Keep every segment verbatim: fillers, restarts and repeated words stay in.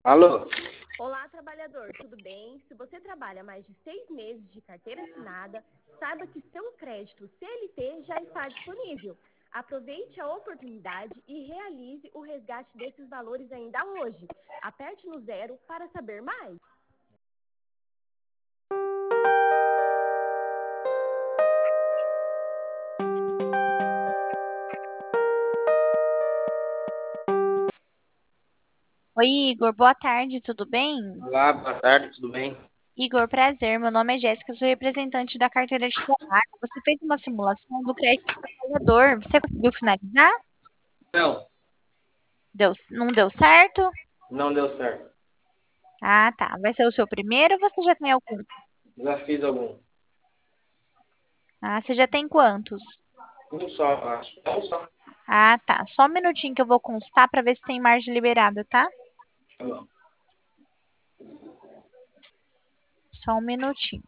Alô? Olá, trabalhador, tudo bem? Se você trabalha mais de seis meses de carteira assinada, saiba que seu crédito C L T já está disponível. Aproveite a oportunidade e realize o resgate desses valores ainda hoje. Aperte no zero para saber mais. Oi, Igor, boa tarde, tudo bem? Olá, boa tarde, tudo bem? Igor, prazer. Meu nome é Jéssica, sou representante da carteira de trabalho. Você fez uma simulação do crédito do trabalhador. Você conseguiu finalizar? Não, Deu, não deu certo? não deu certo. Ah, tá. Vai ser o seu primeiro ou você já tem algum? Já fiz algum. Ah, você já tem quantos? Um só, acho. É um só. Ah, tá. Só um minutinho que eu vou constar para ver se tem margem liberada, tá? Tá bom. Só um minutinho.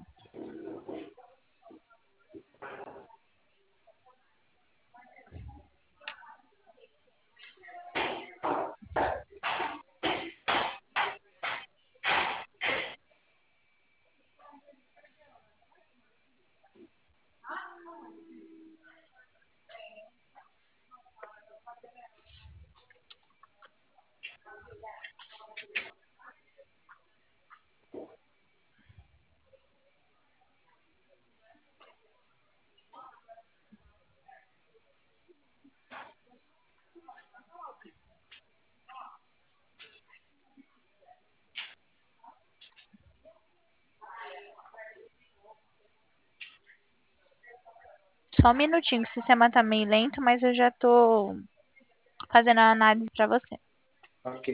Só um minutinho, que o sistema tá meio lento, mas eu já tô fazendo a análise para você. Ok.